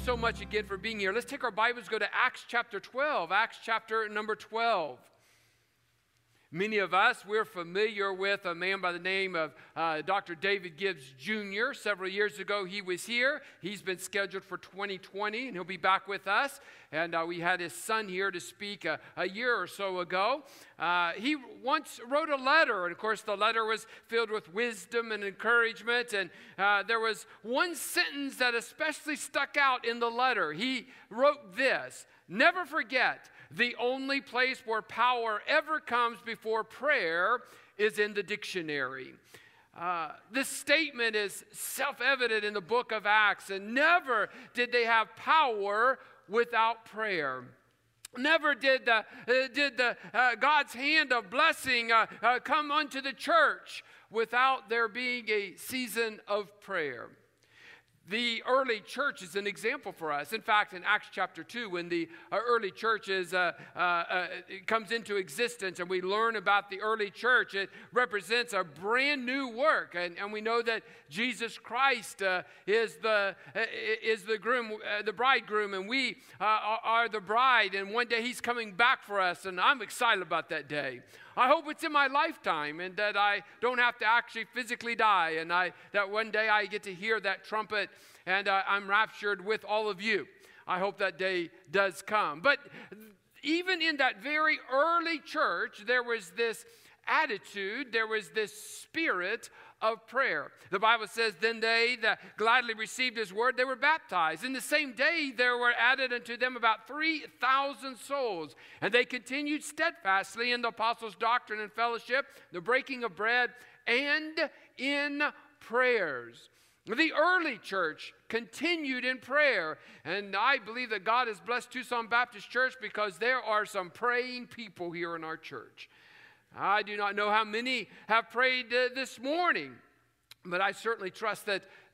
so much again for being here. Let's take our Bibles, go to Acts chapter 12. Acts chapter number 12. Many of us, we're familiar with a man by the name of Dr. David Gibbs Jr. Several years ago, he was here. He's been scheduled for 2020, and he'll be back with us. And we had his son here to speak a year or so ago. He once wrote a letter, and of course the letter was filled with wisdom and encouragement. And there was one sentence that especially stuck out in the letter. He wrote this: "Never forget, the only place where power ever comes before prayer is in the dictionary." This statement is self-evident in the book of Acts, and never did they have power without prayer. Never did God's hand of blessing come unto the church without there being a season of prayer. The early church is an example for us. In fact, in Acts chapter 2, when the early church comes into existence and we learn about the early church, it represents a brand new work. And we know that Jesus Christ is the bridegroom, and we are the bride. And one day he's coming back for us, and I'm excited about that day. I hope it's in my lifetime and that I don't have to actually physically die, and that one day I get to hear that trumpet and I'm raptured with all of you. I hope that day does come. But even in that very early church, there was this attitude, there was this spirit of prayer. The Bible says, "Then they that gladly received his word, they were baptized. In the same day there were added unto them about 3,000 souls. And they continued steadfastly in the apostles' doctrine and fellowship, the breaking of bread, and in prayers." The early church continued in prayer. And I believe that God has blessed Tucson Baptist Church because there are some praying people here in our church. I do not know how many have prayed this morning, but I certainly trust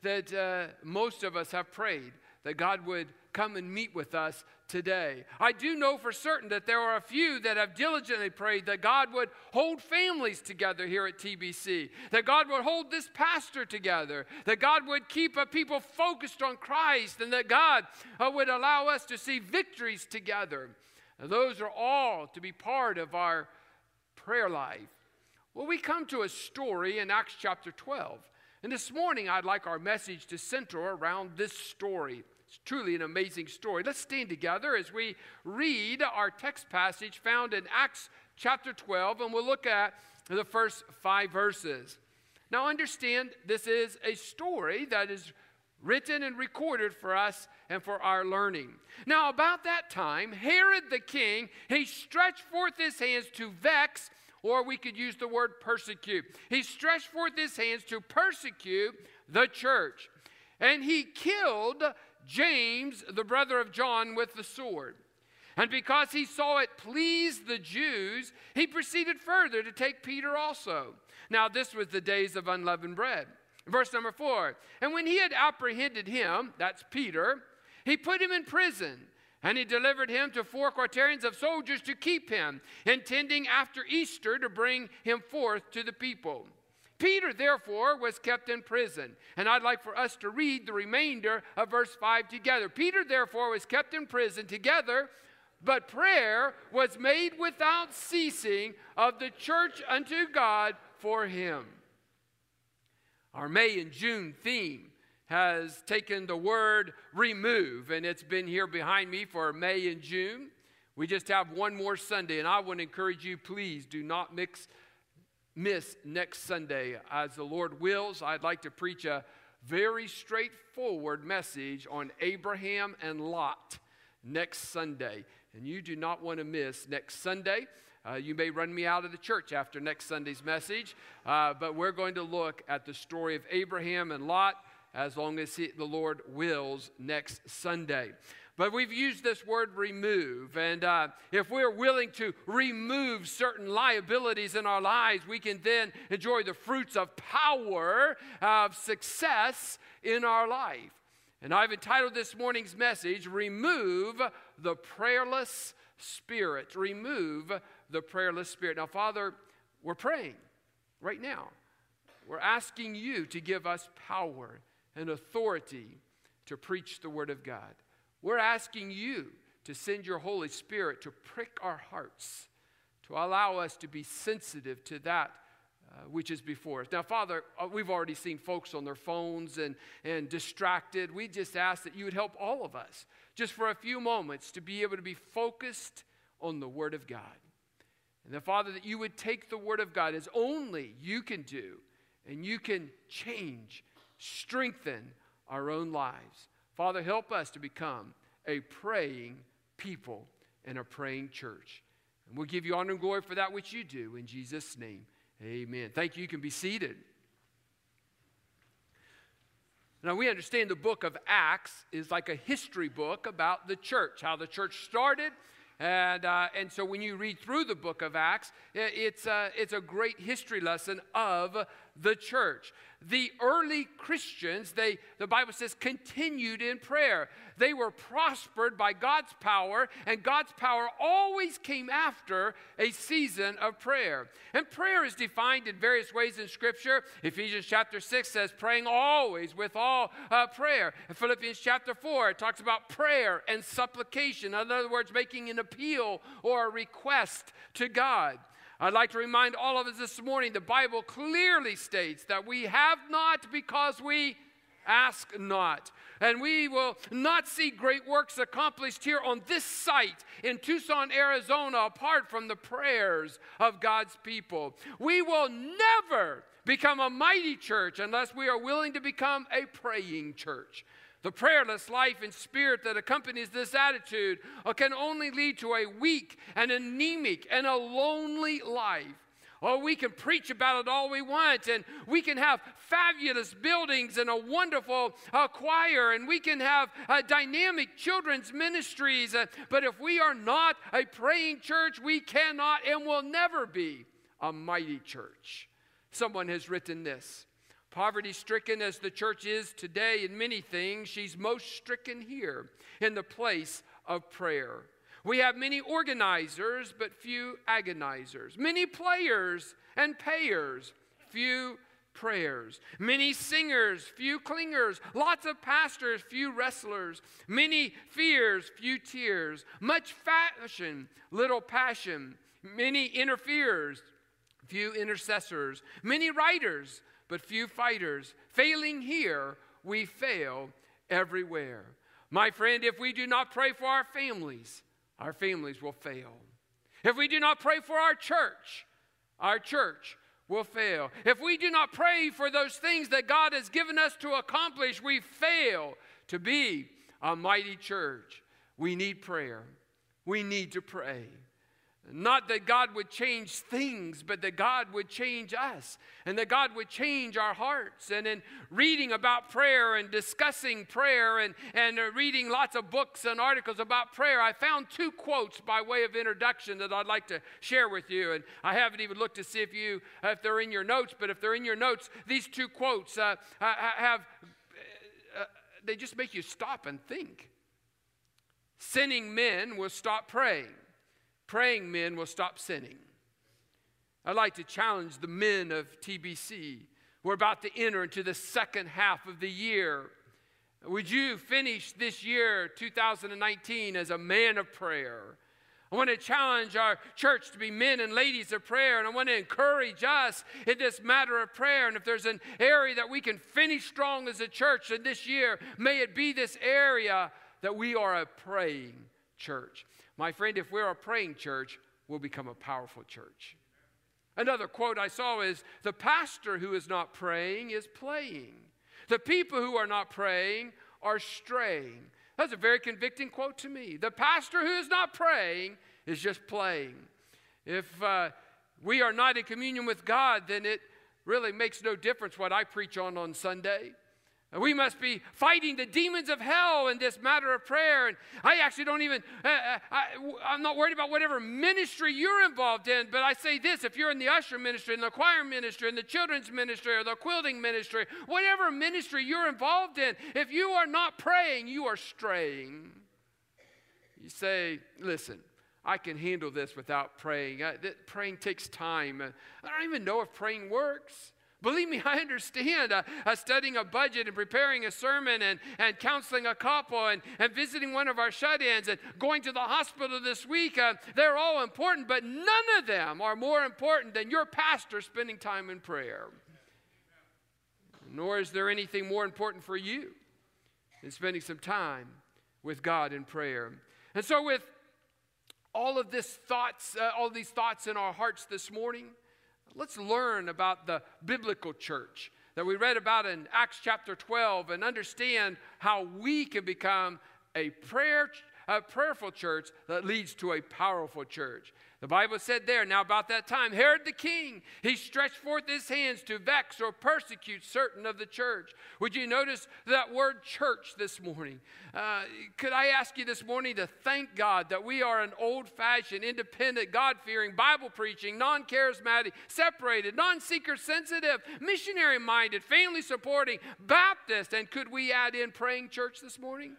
that most of us have prayed that God would come and meet with us today. I do know for certain that there are a few that have diligently prayed that God would hold families together here at TBC, that God would hold this pastor together, that God would keep people focused on Christ, and that God would allow us to see victories together. Now, those are all to be part of our prayer life. Well, we come to a story in Acts chapter 12. And this morning, I'd like our message to center around this story. It's truly an amazing story. Let's stand together as we read our text passage found in Acts chapter 12, and we'll look at the first 5 verses. Now, understand, this is a story that is written and recorded for us and for our learning. Now, about that time, Herod the king, he stretched forth his hands to vex, or we could use the word persecute. He stretched forth his hands to persecute the church. And he killed James, the brother of John, with the sword. And because he saw it pleased the Jews, he proceeded further to take Peter also. Now, this was the days of unleavened bread. Verse number 4, "And when he had apprehended him," that's Peter, "he put him in prison, and he delivered him to 4 quaternions of soldiers to keep him, intending after Easter to bring him forth to the people. Peter, therefore, was kept in prison." And I'd like for us to read the remainder of verse 5 together. "Peter, therefore, was kept in prison together, but prayer was made without ceasing of the church unto God for him." Our May and June theme has taken the word remove, and it's been here behind me for May and June. We just have one more Sunday, and I want to encourage you, please do not miss next Sunday. As the Lord wills, I'd like to preach a very straightforward message on Abraham and Lot next Sunday, and you do not want to miss next Sunday. You may run me out of the church after next Sunday's message, but we're going to look at the story of Abraham and Lot as long as the Lord wills next Sunday. But we've used this word remove, and if we're willing to remove certain liabilities in our lives, we can then enjoy the fruits of power, of success in our life. And I've entitled this morning's message, "Remove the Prayerless Spirit." Remove the prayerless spirit. Now, Father, we're praying right now. We're asking you to give us power and authority to preach the word of God. we're asking you to send your Holy Spirit to prick our hearts, to allow us to be sensitive to that which is before us. Now, Father, we've already seen folks on their phones and distracted. We just ask that you would help all of us, just for a few moments, to be able to be focused on the Word of God. And then, Father, that you would take the Word of God as only you can do, and you can change, strengthen our own lives. Father, help us to become a praying people and a praying church. And we'll give you honor and glory for that which you do. In Jesus' name, amen. Thank you. You can be seated. Now, we understand the book of Acts is like a history book about the church, how the church started. And so when you read through the book of Acts, it's a great history lesson of the church. The early Christians, the Bible says, continued in prayer. They were prospered by God's power, and God's power always came after a season of prayer. And prayer is defined in various ways in Scripture. Ephesians chapter 6 says, praying always with all prayer. In Philippians chapter 4, it talks about prayer and supplication. In other words, making an appeal or a request to God. I'd like to remind all of us this morning, the Bible clearly states that we have not because we ask not. And we will not see great works accomplished here on this site in Tucson, Arizona, apart from the prayers of God's people. We will never become a mighty church unless we are willing to become a praying church. The prayerless life and spirit that accompanies this attitude can only lead to a weak and anemic and a lonely life. Oh, we can preach about it all we want, and we can have fabulous buildings and a wonderful choir, and we can have dynamic children's ministries, but if we are not a praying church, we cannot and will never be a mighty church. Someone has written this: poverty-stricken as the church is today in many things, she's most stricken here in the place of prayer. We have many organizers, but few agonizers. Many players and payers, few prayers. Many singers, few clingers. Lots of pastors, few wrestlers. Many fears, few tears. Much fashion, little passion. Many interferers, few intercessors. Many writers, but few fighters. Failing here, we fail everywhere. My friend, if we do not pray for our families will fail. If we do not pray for our church will fail. If we do not pray for those things that God has given us to accomplish, we fail to be a mighty church. We need prayer. We need to pray. Not that God would change things, but that God would change us, and that God would change our hearts. And in reading about prayer and discussing prayer and reading lots of books and articles about prayer, I found two quotes by way of introduction that I'd like to share with you. And I haven't even looked to see if they're in your notes, but if they're in your notes, these two quotes they just make you stop and think. Sinning men will stop praying. Praying men will stop sinning. I'd like to challenge the men of TBC. We're about to enter into the second half of the year. Would you finish this year, 2019, as a man of prayer? I want to challenge our church to be men and ladies of prayer, and I want to encourage us in this matter of prayer. And if there's an area that we can finish strong as a church in this year, may it be this area that we are a praying church. My friend, if we're a praying church, we'll become a powerful church. Another quote I saw is, the pastor who is not praying is playing. The people who are not praying are straying. That's a very convicting quote to me. The pastor who is not praying is just playing. If we are not in communion with God, then it really makes no difference what I preach on Sunday. We must be fighting the demons of hell in this matter of prayer. And I actually don't even, I'm not worried about whatever ministry you're involved in, but I say this: if you're in the usher ministry, in the choir ministry, in the children's ministry, or the quilting ministry, whatever ministry you're involved in, if you are not praying, you are straying. You say, listen, I can handle this without praying. Praying takes time. I don't even know if praying works. Believe me, I understand studying a budget and preparing a sermon and counseling a couple and visiting one of our shut-ins and going to the hospital this week. They're all important, but none of them are more important than your pastor spending time in prayer. Nor is there anything more important for you than spending some time with God in prayer. And so with all these thoughts in our hearts this morning, let's learn about the biblical church that we read about in Acts chapter 12 and understand how we can become a prayerful church that leads to a powerful church. The Bible said there, now about that time, Herod the king, he stretched forth his hands to vex or persecute certain of the church. Would you notice that word church this morning? Could I ask you this morning to thank God that we are an old-fashioned, independent, God-fearing, Bible-preaching, non-charismatic, separated, non-seeker-sensitive, missionary-minded, family-supporting, Baptist, and could we add in praying church this morning?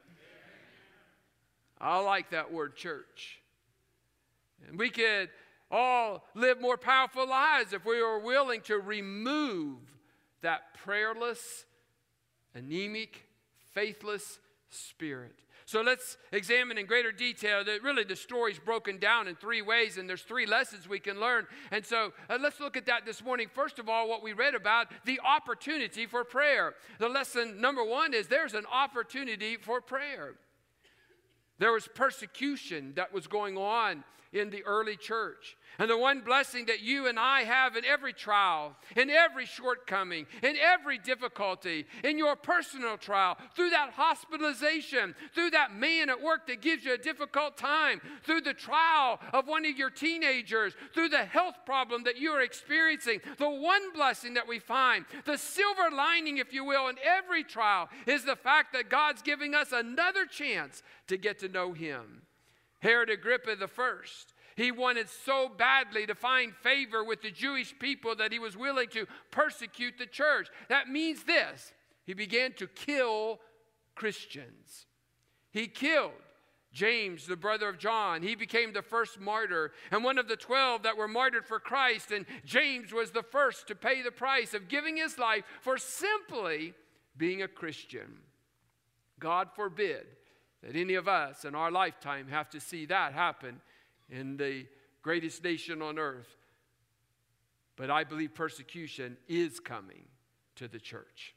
I like that word church. And we could all live more powerful lives if we were willing to remove that prayerless, anemic, faithless spirit. So let's examine in greater detail that really the story's broken down in 3 ways, and there's 3 lessons we can learn. And so let's look at that this morning. First of all, what we read about, the opportunity for prayer. The lesson number 1 is there's an opportunity for prayer. There was persecution that was going on in the early church. And the one blessing that you and I have in every trial, in every shortcoming, in every difficulty, in your personal trial, through that hospitalization, through that man at work that gives you a difficult time, through the trial of one of your teenagers, through the health problem that you are experiencing, the one blessing that we find, the silver lining, if you will, in every trial is the fact that God's giving us another chance to get to know Him. Herod Agrippa I, he wanted so badly to find favor with the Jewish people that he was willing to persecute the church. That means this: he began to kill Christians. He killed James, the brother of John. He became the first martyr and one of the 12 that were martyred for Christ. And James was the first to pay the price of giving his life for simply being a Christian. God forbid that any of us in our lifetime have to see that happen in the greatest nation on earth. But I believe persecution is coming to the church.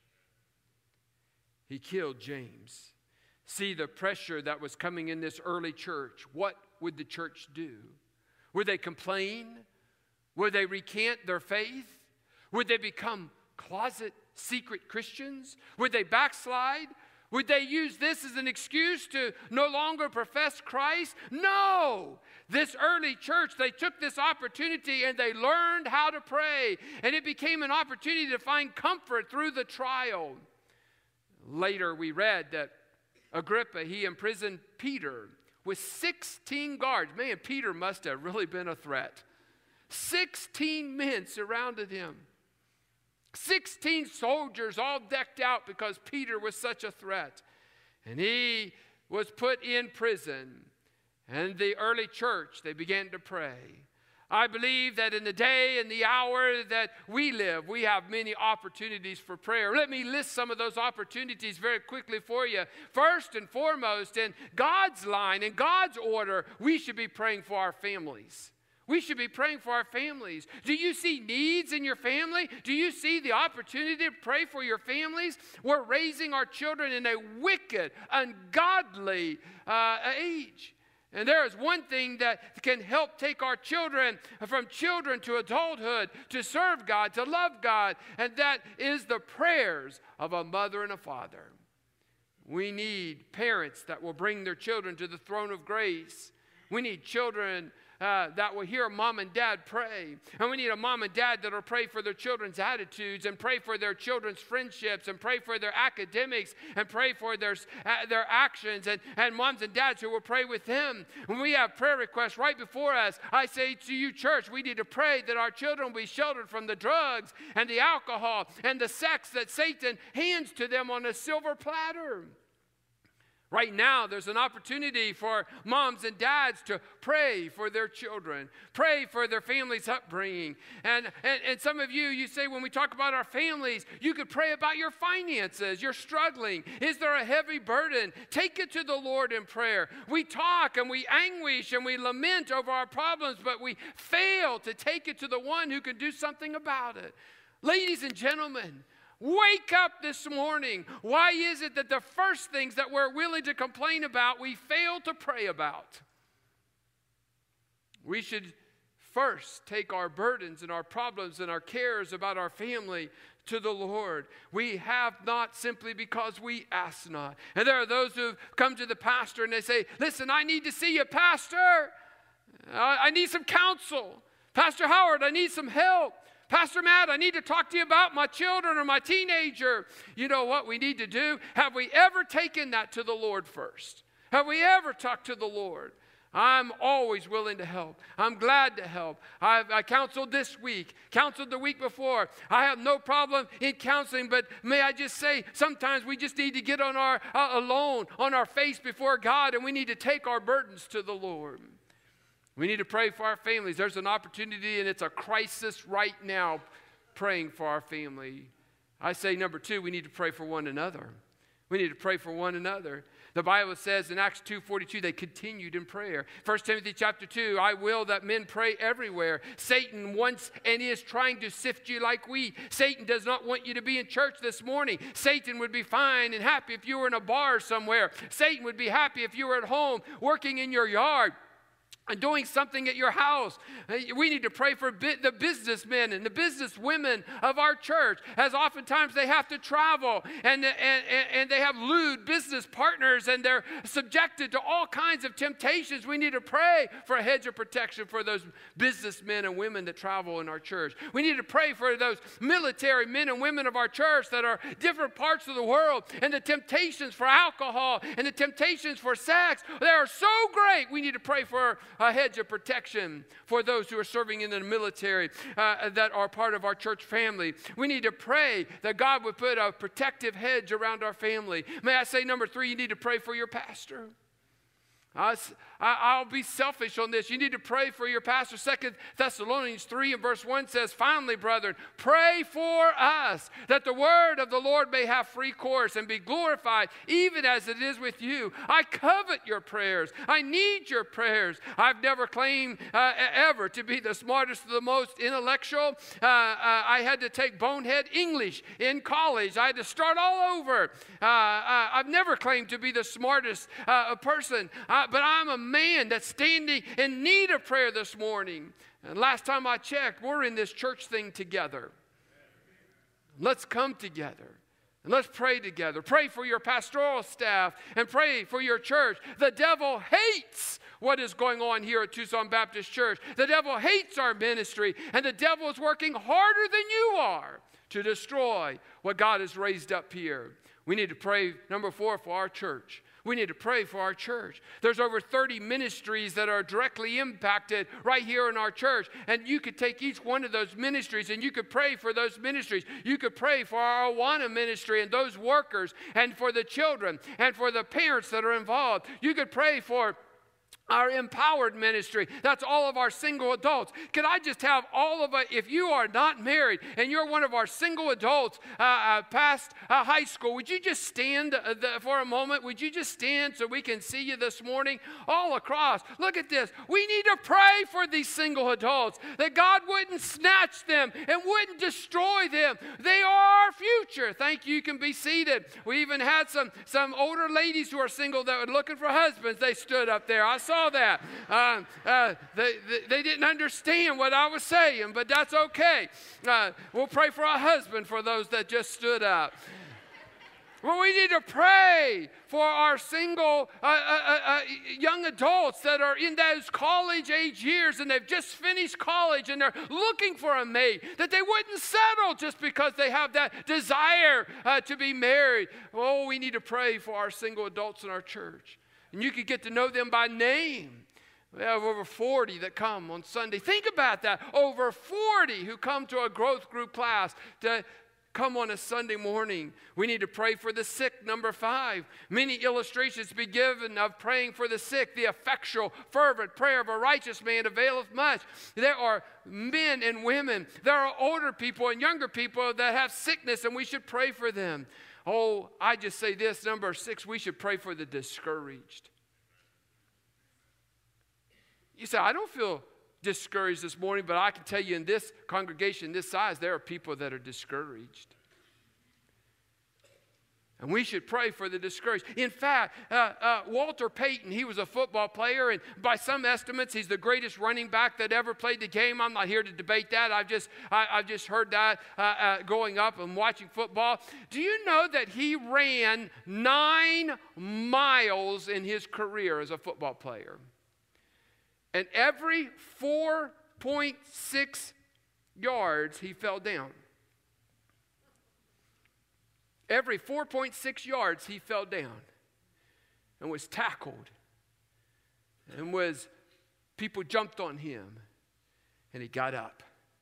He killed James. See the pressure that was coming in this early church. What would the church do? Would they complain? Would they recant their faith? Would they become closet secret Christians? Would they backslide? Would they use this as an excuse to no longer profess Christ? No! This early church, they took this opportunity and they learned how to pray. And it became an opportunity to find comfort through the trial. Later we read that Agrippa, he imprisoned Peter with 16 guards. Man, Peter must have really been a threat. 16 men surrounded him. 16 soldiers all decked out because Peter was such a threat. And he was put in prison. And the early church, they began to pray. I believe that in the day and the hour that we live, we have many opportunities for prayer. Let me list some of those opportunities very quickly for you. First and foremost, in God's line, in God's order, we should be praying for our families. We should be praying for our families. Do you see needs in your family? Do you see the opportunity to pray for your families? We're raising our children in a wicked, ungodly age. And there is one thing that can help take our children from children to adulthood, to serve God, to love God, and that is the prayers of a mother and a father. We need parents that will bring their children to the throne of grace. We need children that will hear mom and dad pray. And we need a mom and dad that will pray for their children's attitudes and pray for their children's friendships and pray for their academics and pray for their actions, and moms and dads who will pray with them. When we have prayer requests right before us, I say to you, church, we need to pray that our children will be sheltered from the drugs and the alcohol and the sex that Satan hands to them on a silver platter. Right now, there's an opportunity for moms and dads to pray for their children, pray for their family's upbringing. And some of you say when we talk about our families, you could pray about your finances. You're struggling. Is there a heavy burden? Take it to the Lord in prayer. We talk and we anguish and we lament over our problems, but we fail to take it to the one who can do something about it. Ladies and gentlemen, wake up this morning. Why is it that the first things that we're willing to complain about, we fail to pray about? We should first take our burdens and our problems and our cares about our family to the Lord. We have not simply because we ask not. And there are those who come to the pastor and they say, listen, I need to see you, pastor. I need some counsel. Pastor Howard, I need some help. Pastor Matt, I need to talk to you about my children or my teenager. You know what we need to do? Have we ever taken that to the Lord first? Have we ever talked to the Lord? I'm always willing to help. I'm glad to help. I counseled this week, counseled the week before. I have no problem in counseling, but may I just say, sometimes we just need to get on our alone, on our face before God, and we need to take our burdens to the Lord. We need to pray for our families. There's an opportunity, and it's a crisis right now, praying for our family. I say, number two, we need to pray for one another. We need to pray for one another. The Bible says in Acts 2:42, they continued in prayer. 1 Timothy chapter 2, I will that men pray everywhere. Satan wants and is trying to sift you like wheat. Satan does not want you to be in church this morning. Satan would be fine and happy if you were in a bar somewhere. Satan would be happy if you were at home working in your yard and doing something at your house. We need to pray for the businessmen and the businesswomen of our church, as oftentimes they have to travel and they have lewd business partners and they're subjected to all kinds of temptations. We need to pray for a hedge of protection for those businessmen and women that travel in our church. We need to pray for those military men and women of our church that are different parts of the world, and the temptations for alcohol and the temptations for sex, they are so great. We need to pray for a hedge of protection for those who are serving in the military that are part of our church family. We need to pray that God would put a protective hedge around our family. May I say, number three, you need to pray for your pastor. I'll be selfish on this. You need to pray for your pastor. 2 Thessalonians 3 and verse 1 says, finally, brethren, pray for us, that the word of the Lord may have free course and be glorified, even as it is with you. I covet your prayers. I need your prayers. I've never claimed ever to be the smartest or the most intellectual. I had to take bonehead English in college. I had to start all over. I've never claimed to be the smartest person, but I'm a man that's standing in need of prayer this morning. And last time I checked, we're in this church thing together. Let's come together and let's pray together. Pray for your pastoral staff and pray for your church. The devil hates what is going on here at Tucson Baptist Church. The devil hates our ministry, and the devil is working harder than you are to destroy what God has raised up here. We need to pray, number 4, for our church. We need to pray for our church. There's over 30 ministries that are directly impacted right here in our church. And you could take each one of those ministries and you could pray for those ministries. You could pray for our Awana ministry and those workers, and for the children and for the parents that are involved. You could pray for our empowered ministry. That's all of our single adults. Could I just have all of it? If you are not married and you're one of our single adults past high school, would you just stand for a moment? Would you just stand so we can see you this morning? All across. Look at this. We need to pray for these single adults, that God wouldn't snatch them and wouldn't destroy them. They are our future. Thank you. You can be seated. We even had some older ladies who are single that were looking for husbands. They stood up there. I saw that. They didn't understand what I was saying, but that's okay. We'll pray for a husband for those that just stood up. Well, we need to pray for our single young adults that are in those college age years and they've just finished college and they're looking for a mate, that they wouldn't settle just because they have that desire to be married. Oh, we need to pray for our single adults in our church. And you could get to know them by name. We have over 40 that come on Sunday. Think about that. Over 40 who come to a growth group class to come on a Sunday morning. We need to pray for the sick, number 5. Many illustrations be given of praying for the sick. The effectual, fervent prayer of a righteous man availeth much. There are men and women. There are older people and younger people that have sickness, and we should pray for them. Oh, I just say this, number 6, we should pray for the discouraged. You say, I don't feel discouraged this morning, but I can tell you in this congregation, this size, there are people that are discouraged. And we should pray for the discouraged. In fact, Walter Payton, he was a football player, and by some estimates, he's the greatest running back that ever played the game. I'm not here to debate that. I've just heard that growing up and watching football. Do you know that he ran 9 miles in his career as a football player? And every 4.6 yards, he fell down. Every 4.6 yards, he fell down and was tackled. And people jumped on him. And he got up.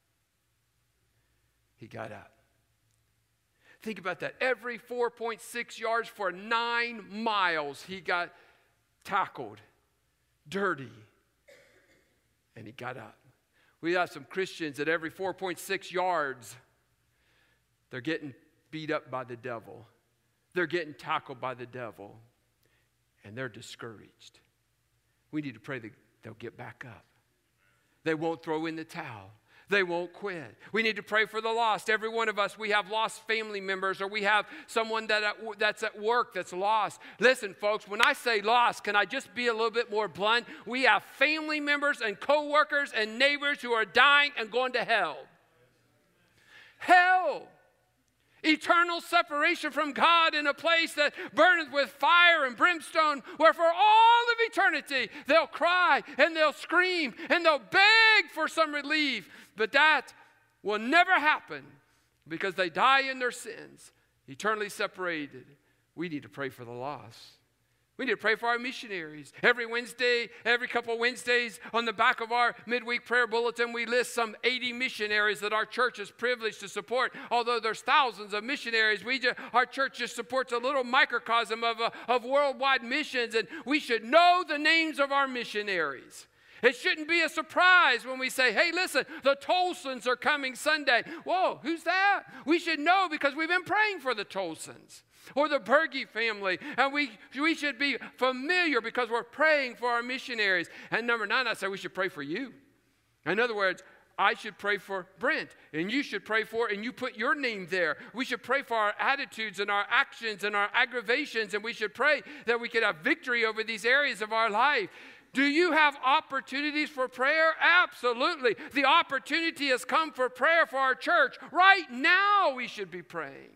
He got up. Think about that. Every 4.6 yards for 9 miles, he got tackled, dirty. And he got up. We have some Christians that every 4.6 yards, they're getting beat up by the devil. They're getting tackled by the devil. And they're discouraged. We need to pray that they'll get back up. They won't throw in the towel. They won't quit. We need to pray for the lost. Every one of us, we have lost family members, or we have someone that's at work that's lost. Listen, folks, when I say lost, can I just be a little bit more blunt? We have family members and co-workers and neighbors who are dying and going to hell. Hell. Eternal separation from God in a place that burneth with fire and brimstone, where for all of eternity they'll cry and they'll scream and they'll beg for some relief. But that will never happen because they die in their sins, eternally separated. We need to pray for the lost. We need to pray for our missionaries. Every Wednesday, every couple of Wednesdays, on the back of our midweek prayer bulletin, we list some 80 missionaries that our church is privileged to support. Although there's thousands of missionaries, our church just supports a little microcosm of worldwide missions, and we should know the names of our missionaries. It shouldn't be a surprise when we say, hey, listen, the Tolsons are coming Sunday. Whoa, who's that? We should know because we've been praying for the Tolsons. Or the Berge family. And we should be familiar because we're praying for our missionaries. And number 9, I say we should pray for you. In other words, I should pray for Brent, and you should pray for, and you put your name there. We should pray for our attitudes and our actions and our aggravations, and we should pray that we could have victory over these areas of our life. Do you have opportunities for prayer? Absolutely. The opportunity has come for prayer for our church. Right now we should be praying.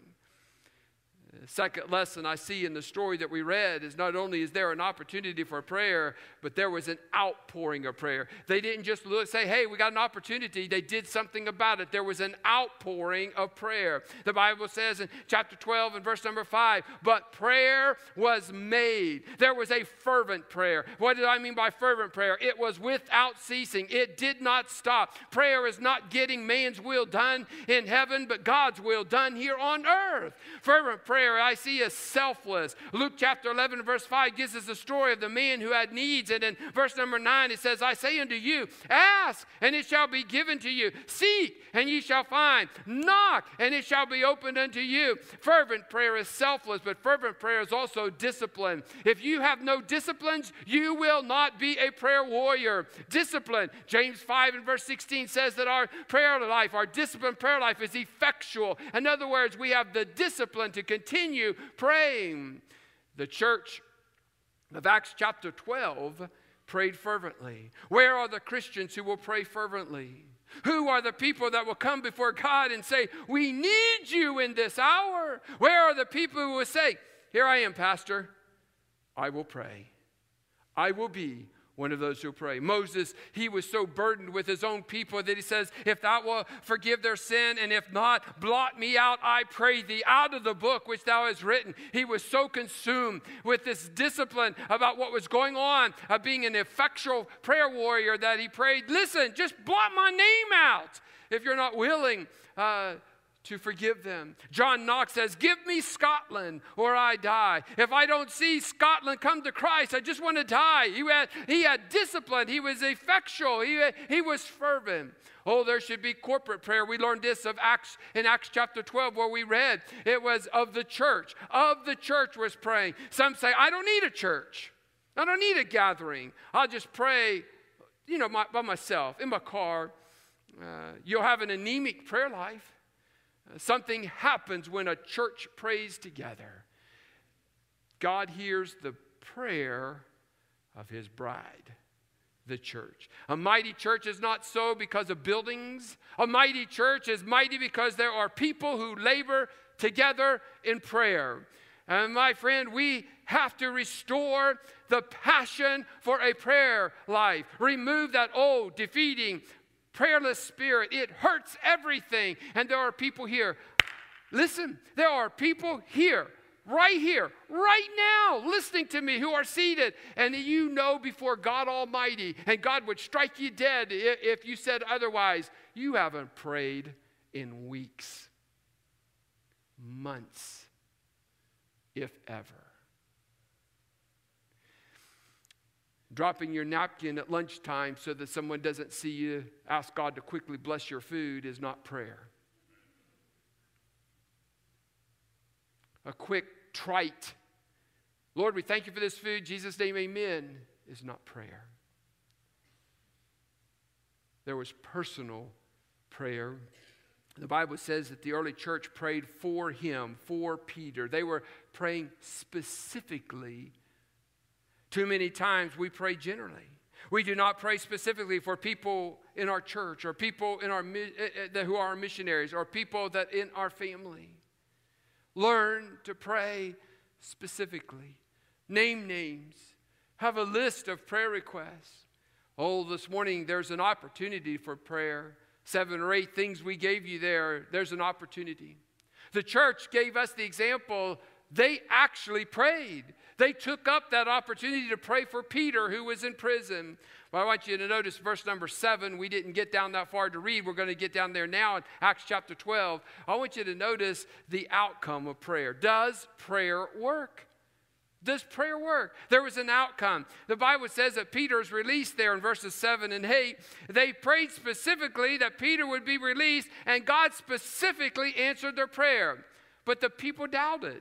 The second lesson I see in the story that we read is not only is there an opportunity for prayer, but there was an outpouring of prayer. They didn't just say, hey, we got an opportunity. They did something about it. There was an outpouring of prayer. The Bible says in chapter 12 and verse number 5, but prayer was made. There was a fervent prayer. What did I mean by fervent prayer? It was without ceasing. It did not stop. Prayer is not getting man's will done in heaven, but God's will done here on earth. Fervent prayer I see as selfless. Luke chapter 11 verse 5 gives us the story of the man who had needs. And in verse number 9 it says, I say unto you, ask and it shall be given to you. Seek and ye shall find. Knock and it shall be opened unto you. Fervent prayer is selfless, but fervent prayer is also discipline. If you have no disciplines, you will not be a prayer warrior. Discipline. James 5 and verse 16 says that our prayer life, our disciplined prayer life is effectual. In other words, we have the discipline to continue praying. The church of Acts chapter 12 prayed fervently. Where are the Christians who will pray fervently? Who are the people that will come before God and say, we need you in this hour? Where are the people who will say, here I am, Pastor, I will pray. I will be one of those who pray. Moses, he was so burdened with his own people that he says, if thou wilt forgive their sin, and if not, blot me out, I pray thee, out of the book which thou hast written. He was so consumed with this discipline about what was going on, of being an effectual prayer warrior, that he prayed, listen, just blot my name out if you're not willing to forgive them. John Knox says, give me Scotland or I die. If I don't see Scotland come to Christ, I just want to die. He had discipline. He was effectual. He was fervent. Oh, there should be corporate prayer. We learned this in Acts chapter 12 where we read. It was of the church. Of the church was praying. Some say, I don't need a church. I don't need a gathering. I'll just pray, by myself, in my car. You'll have an anemic prayer life. Something happens when a church prays together. God hears the prayer of his bride, the church. A mighty church is not so because of buildings. A mighty church is mighty because there are people who labor together in prayer. And my friend, we have to restore the passion for a prayer life. Remove that old, defeating, prayerless spirit. It hurts everything. And there are people here. Listen, there are people here, right now, listening to me who are seated. And you know before God Almighty, and God would strike you dead if you said otherwise, you haven't prayed in weeks, months, if ever. Dropping your napkin at lunchtime so that someone doesn't see you ask God to quickly bless your food is not prayer. A quick, trite, Lord, we thank you for this food, in Jesus' name, amen, is not prayer. There was personal prayer. The Bible says that the early church prayed for him, for Peter. They were praying specifically. Too many times we pray generally. We do not pray specifically for people in our church or people in who are missionaries or people that in our family. Learn to pray specifically. Name names. Have a list of prayer requests. Oh, this morning there's an opportunity for prayer. 7 or 8 things we gave you there. There's an opportunity. The church gave us the example. They actually prayed. They took up that opportunity to pray for Peter, who was in prison. Well, I want you to notice verse number 7. We didn't get down that far to read. We're going to get down there now in Acts chapter 12. I want you to notice the outcome of prayer. Does prayer work? Does prayer work? There was an outcome. The Bible says that Peter is released there in verses 7 and 8. They prayed specifically that Peter would be released, and God specifically answered their prayer. But the people doubted.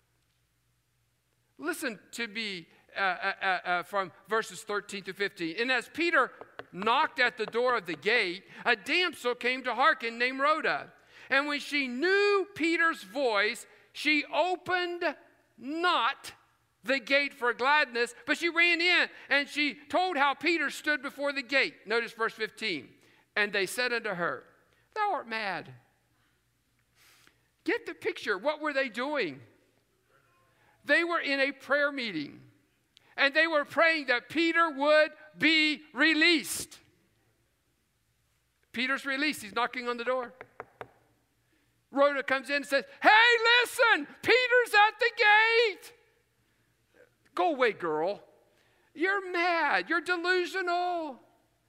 Listen to me from verses 13 to 15. And as Peter knocked at the door of the gate, a damsel came to hearken named Rhoda. And when she knew Peter's voice, she opened not the gate for gladness, but she ran in and she told how Peter stood before the gate. Notice verse 15. And they said unto her, thou art mad. Get the picture. What were they doing? They were in a prayer meeting, and they were praying that Peter would be released. Peter's released. He's knocking on the door. Rhoda comes in and says, hey, listen, Peter's at the gate. Go away, girl. You're mad. You're delusional.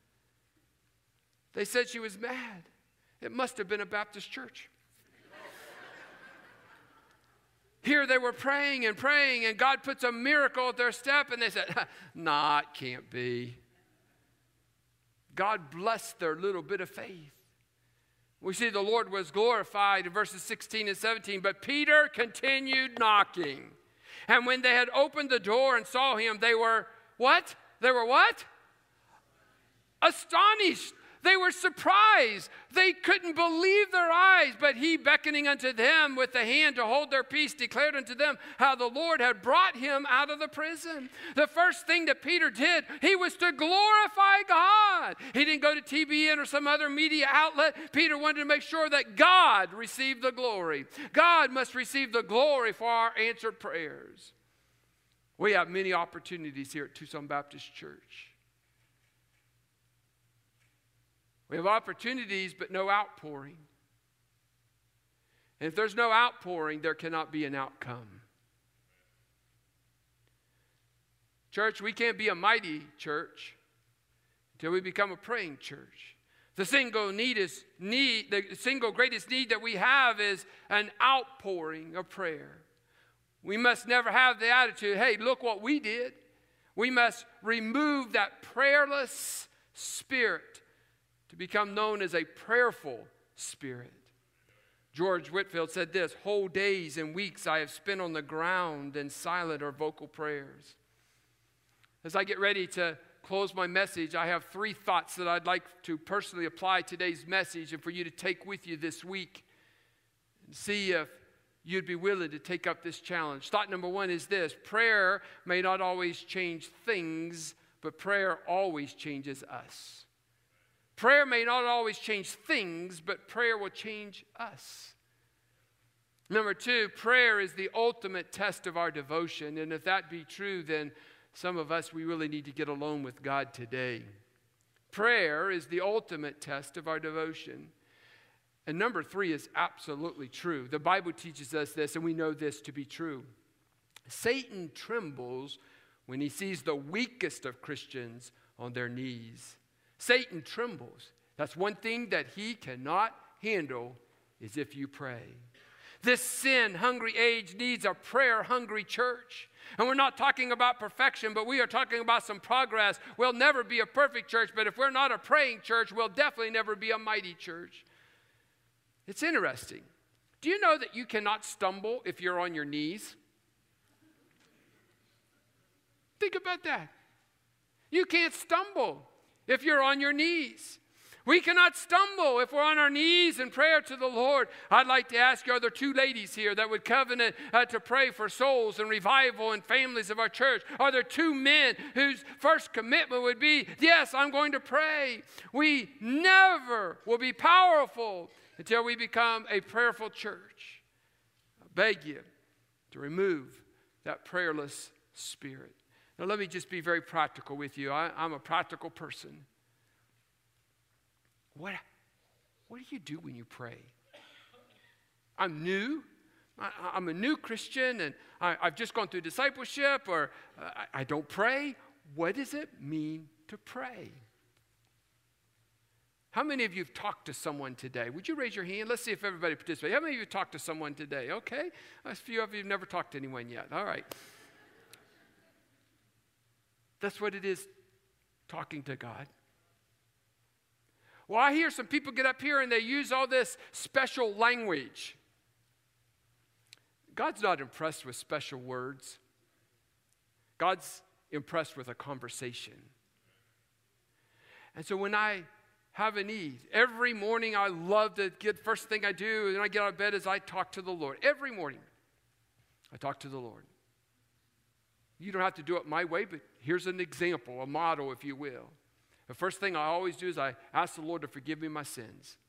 They said she was mad. It must have been a Baptist church. Here they were praying, and God puts a miracle at their step, and they said, nah, it can't be. God blessed their little bit of faith. We see the Lord was glorified in verses 16 and 17, but Peter continued knocking. And when they had opened the door and saw him, they were what? They were what? Astonished. They were surprised. They couldn't believe their eyes. But he, beckoning unto them with the hand to hold their peace, declared unto them how the Lord had brought him out of the prison. The first thing that Peter did, he was to glorify God. He didn't go to TBN or some other media outlet. Peter wanted to make sure that God received the glory. God must receive the glory for our answered prayers. We have many opportunities here at Tucson Baptist Church. We have opportunities, but no outpouring. And if there's no outpouring, there cannot be an outcome. Church, we can't be a mighty church until we become a praying church. The single greatest need that we have is an outpouring of prayer. We must never have the attitude, hey, look what we did. We must remove that prayerless spirit to become known as a prayerful spirit. George Whitefield said this, whole days and weeks I have spent on the ground in silent or vocal prayers. As I get ready to close my message, I have 3 thoughts that I'd like to personally apply today's message and for you to take with you this week and see if you'd be willing to take up this challenge. Thought number 1 is this: prayer may not always change things, but prayer always changes us. Prayer may not always change things, but prayer will change us. Number 2, prayer is the ultimate test of our devotion. And if that be true, then some of us, we really need to get alone with God today. Prayer is the ultimate test of our devotion. And number 3 is absolutely true. The Bible teaches us this, and we know this to be true. Satan trembles when he sees the weakest of Christians on their knees. Satan trembles. That's one thing that he cannot handle, is if you pray. This sin-hungry age needs a prayer-hungry church. And we're not talking about perfection, but we are talking about some progress. We'll never be a perfect church, but if we're not a praying church, we'll definitely never be a mighty church. It's interesting. Do you know that you cannot stumble if you're on your knees? Think about that. You can't stumble if you're on your knees. We cannot stumble if we're on our knees in prayer to the Lord. I'd like to ask you, are there 2 ladies here that would covenant to pray for souls and revival and families of our church? Are there 2 men whose first commitment would be, yes, I'm going to pray? We never will be powerful until we become a prayerful church. I beg you to remove that prayerless spirit. Now let me just be very practical with you. I'm a practical person. What do you do when you pray? I'm new. I'm a new Christian, and I've just gone through discipleship, or I don't pray. What does it mean to pray? How many of you have talked to someone today? Would you raise your hand? Let's see if everybody participates. How many of you have talked to someone today? Okay. A few of you have never talked to anyone yet. All right. That's what it is, talking to God. Well, I hear some people get up here and they use all this special language. God's not impressed with special words. God's impressed with a conversation. And so when I have a need, every morning I love to get, first thing I do when I get out of bed is I talk to the Lord. Every morning I talk to the Lord. You don't have to do it my way, but here's an example, a model, if you will. The first thing I always do is I ask the Lord to forgive me my sins.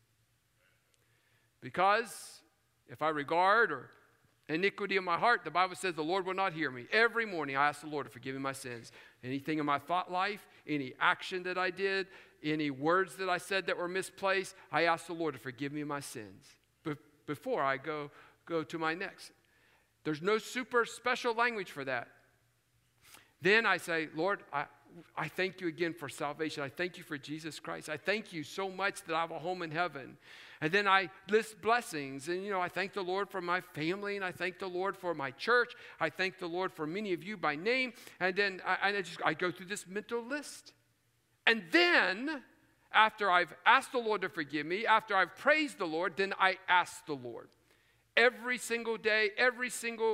Because if I regard or iniquity in my heart, the Bible says the Lord will not hear me. Every morning I ask the Lord to forgive me my sins. Anything in my thought life, any action that I did, any words that I said that were misplaced, I ask the Lord to forgive me my sins before I go to my next. There's no super special language for that. Then I say, Lord, I thank you again for salvation. I thank you for Jesus Christ. I thank you so much that I have a home in heaven. And then I list blessings. And, I thank the Lord for my family. And I thank the Lord for my church. I thank the Lord for many of you by name. And then I go through this mental list. And then, after I've asked the Lord to forgive me, after I've praised the Lord, then I ask the Lord. Every single day, every single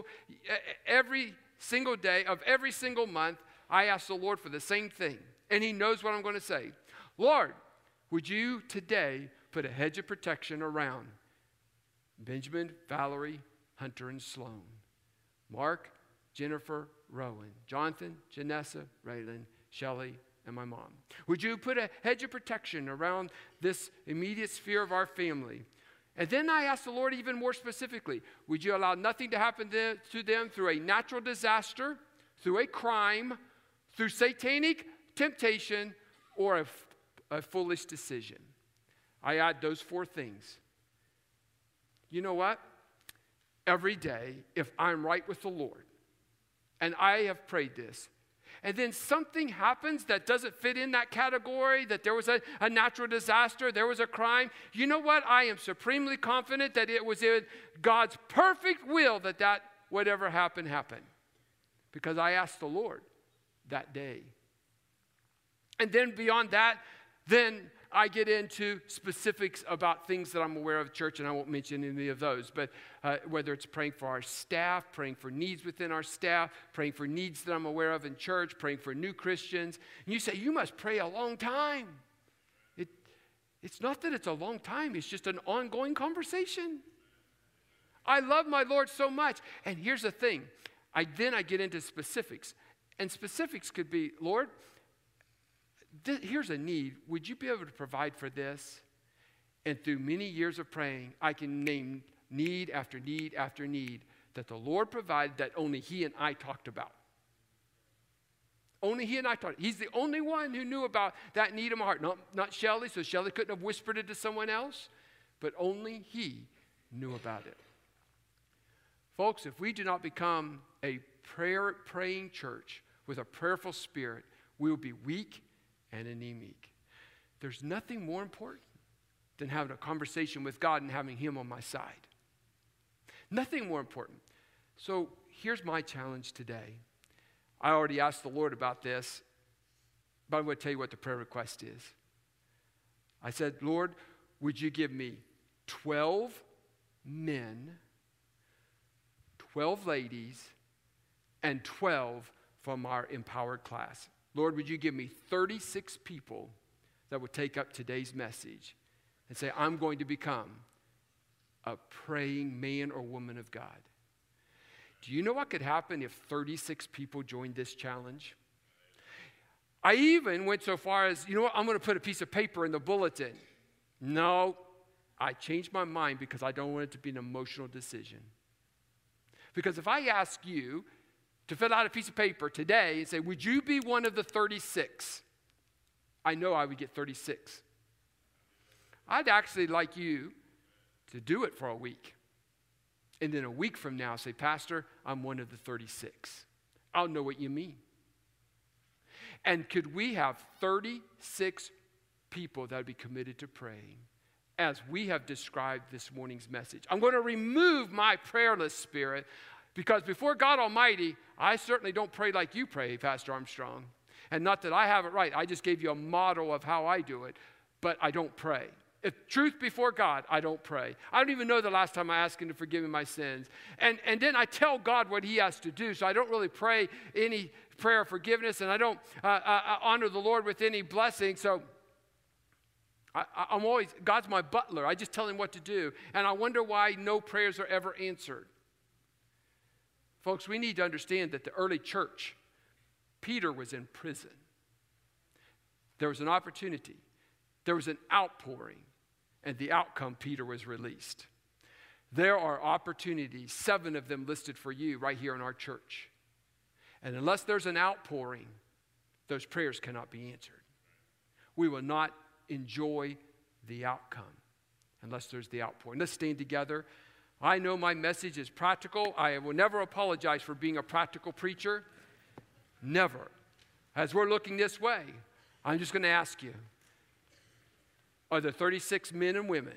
day of every single month, I ask the Lord for the same thing. And he knows what I'm going to say. Lord, would you today put a hedge of protection around Benjamin, Valerie, Hunter, and Sloan, Mark, Jennifer, Rowan, Jonathan, Janessa, Raylan, Shelley, and my mom? Would you put a hedge of protection around this immediate sphere of our family? And then I ask the Lord even more specifically, would you allow nothing to happen to them through a natural disaster, through a crime, through satanic temptation, or a foolish decision? I add those 4 things. You know what? Every day, if I'm right with the Lord, and I have prayed this, and then something happens that doesn't fit in that category, that there was a natural disaster, there was a crime, you know what? I am supremely confident that it was in God's perfect will that whatever happened, happened. Because I asked the Lord that day. And then beyond that, then I get into specifics about things that I'm aware of church, and I won't mention any of those, but whether it's praying for our staff, praying for needs within our staff, praying for needs that I'm aware of in church, praying for new Christians. And you say, you must pray a long time. It's not that it's a long time, it's just an ongoing conversation. I love my Lord so much. And here's the thing, then I get into specifics. And specifics could be, Lord, here's a need. Would you be able to provide for this? And through many years of praying, I can name need after need after need that the Lord provided that only He and I talked about. Only He and I talked. He's the only one who knew about that need in my heart. Not Shelley, so Shelley couldn't have whispered it to someone else, but only He knew about it. Folks, if we do not become a praying church with a prayerful spirit, we will be weak and anemic. There's nothing more important than having a conversation with God and having Him on my side. Nothing more important. So here's my challenge today. I already asked the Lord about this, but I'm going to tell you what the prayer request is. I said, Lord, would you give me 12 men, 12 ladies, and 12 from our empowered class. Lord, would you give me 36 people that would take up today's message and say, I'm going to become a praying man or woman of God. Do you know what could happen if 36 people joined this challenge? I even went so far as, you know what, I'm going to put a piece of paper in the bulletin. No, I changed my mind because I don't want it to be an emotional decision. Because if I ask you to fill out a piece of paper today and say, would you be one of the 36? I know I would get 36. I'd actually like you to do it for a week. And then a week from now say, Pastor, I'm one of the 36. I'll know what you mean. And could we have 36 people that would be committed to praying as we have described this morning's message? I'm going to remove my prayerless spirit because before God Almighty, I certainly don't pray like you pray, Pastor Armstrong. And not that I have it right. I just gave you a model of how I do it, but I don't pray. If truth before God, I don't pray. I don't even know the last time I asked Him to forgive me my sins. And then I tell God what He has to do, so I don't really pray any prayer of forgiveness, and I don't honor the Lord with any blessing. So I'm always, God's my butler. I just tell Him what to do. And I wonder why no prayers are ever answered. Folks, we need to understand that the early church, Peter was in prison. There was an opportunity. There was an outpouring. And the outcome, Peter was released. There are opportunities, 7 of them listed for you right here in our church. And unless there's an outpouring, those prayers cannot be answered. We will not enjoy the outcome unless there's the outpouring. Let's stand together. I know my message is practical. I will never apologize for being a practical preacher. Never. As we're looking this way, I'm just going to ask you, are there 36 men and women?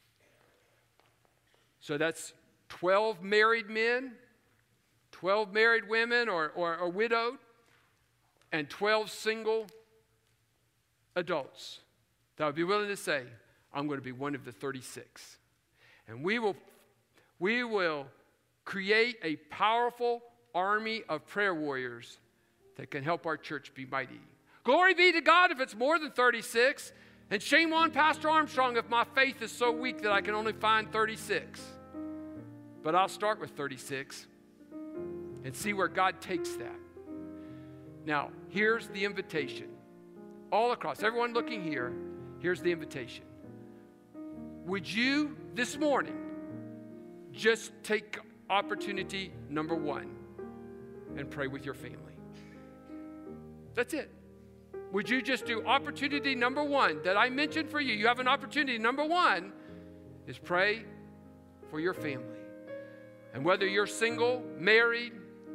So that's 12 married men, 12 married women or widowed, and 12 single adults that would be willing to say, I'm going to be one of the 36. And we will create a powerful army of prayer warriors that can help our church be mighty. Glory be to God if it's more than 36. And shame on Pastor Armstrong if my faith is so weak that I can only find 36. But I'll start with 36 and see where God takes that. Now, here's the invitation. All across, everyone looking here, here's the invitation. Would you, this morning, just take opportunity number 1 and pray with your family? That's it. Would you just do opportunity number 1 that I mentioned for you? You have an opportunity. Number 1 is pray for your family. And whether you're single, married,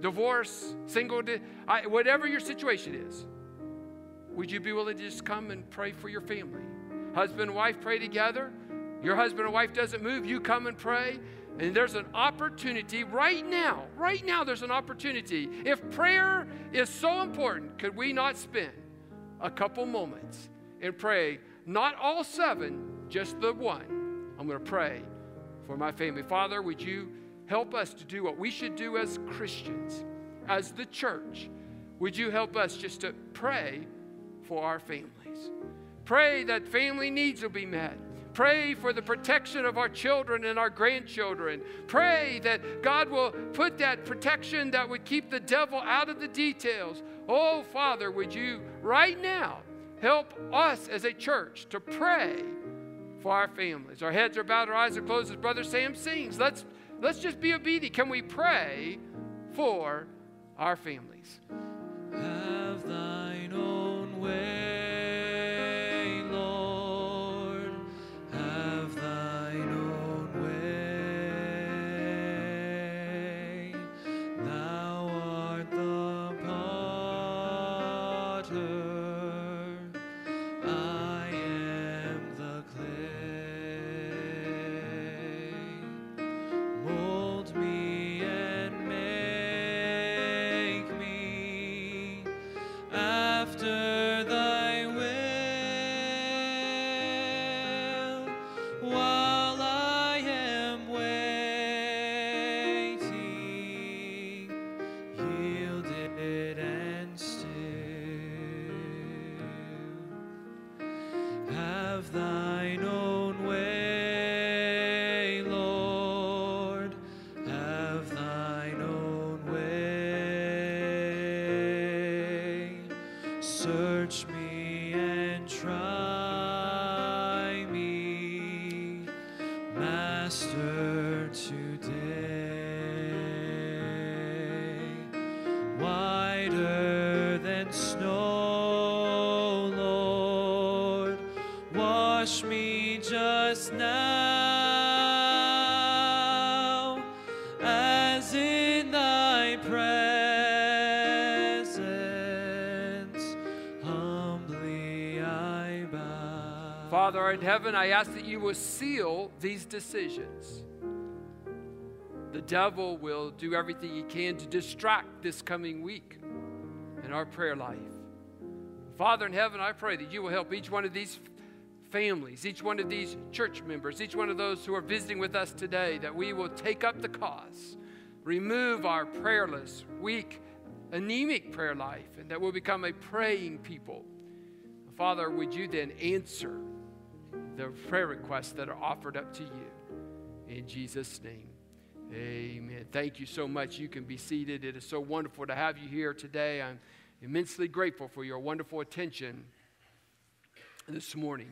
divorce, single, whatever your situation is, would you be willing to just come and pray for your family? Husband and wife pray together. Your husband and wife doesn't move, you come and pray. And there's an opportunity right now there's an opportunity. If prayer is so important, could we not spend a couple moments and pray, not all 7, just the one? I'm going to pray for my family. Father, would you help us to do what we should do as Christians, as the church? Would you help us just to pray for our families? Pray that family needs will be met. Pray for the protection of our children and our grandchildren. Pray that God will put that protection that would keep the devil out of the details. Oh, Father, would you right now help us as a church to pray for our families? Our heads are bowed, our eyes are closed as Brother Sam sings. Let's just be obedient. Can we pray for our families? Have thine own way. Search me and try me, Master, today. Whiter than snow, Lord, wash me just now, as in thy presence. Father in heaven, I ask that you will seal these decisions. The devil will do everything he can to distract this coming week in our prayer life. Father in heaven, I pray that you will help each one of these families, each one of these church members, each one of those who are visiting with us today, that we will take up the cause, remove our prayerless, weak, anemic prayer life, and that we'll become a praying people. Father, would you then answer the prayer requests that are offered up to you? In Jesus' name, amen. Thank you so much. You can be seated. It is so wonderful to have you here today. I'm immensely grateful for your wonderful attention this morning.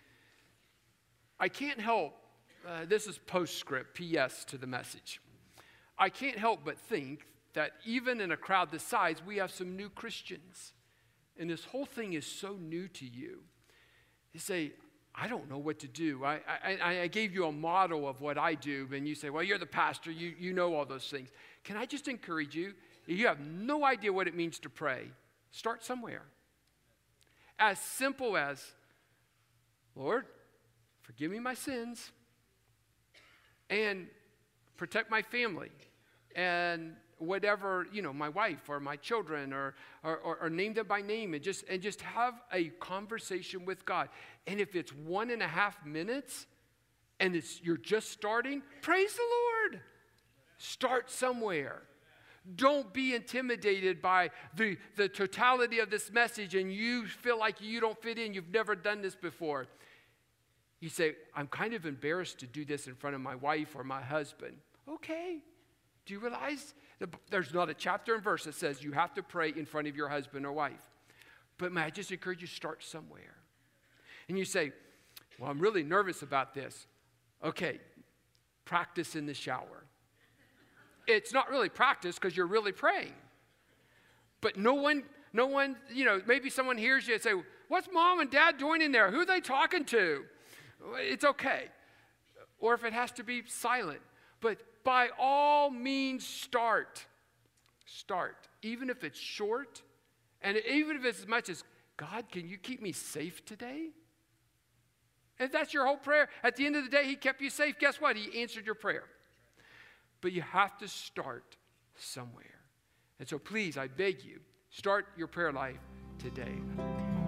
I can't help, this is postscript, PS to the message. I can't help but think that even in a crowd this size, we have some new Christians. And this whole thing is so new to you. You say, I don't know what to do. I gave you a model of what I do, and you say, well, you're the pastor. You know all those things. Can I just encourage you? If you have no idea what it means to pray, start somewhere. As simple as, Lord, forgive me my sins and protect my family and whatever, my wife or my children or name them by name and just have a conversation with God. And if it's 1.5 minutes and you're just starting, praise the Lord. Start somewhere. Don't be intimidated by the totality of this message and you feel like you don't fit in. You've never done this before. You say, I'm kind of embarrassed to do this in front of my wife or my husband. Okay. Do you realize there's not a chapter and verse that says you have to pray in front of your husband or wife? But may I just encourage you to start somewhere. And you say, well, I'm really nervous about this. Okay, practice in the shower. It's not really practice because you're really praying. But no one, maybe someone hears you and say, what's mom and dad doing in there? Who are they talking to? It's okay. Or if it has to be silent. But by all means, start. Start. Even if it's short, and even if it's as much as, God, can you keep me safe today? If that's your whole prayer, at the end of the day, he kept you safe. Guess what? He answered your prayer. But you have to start somewhere. And so please, I beg you, start your prayer life today.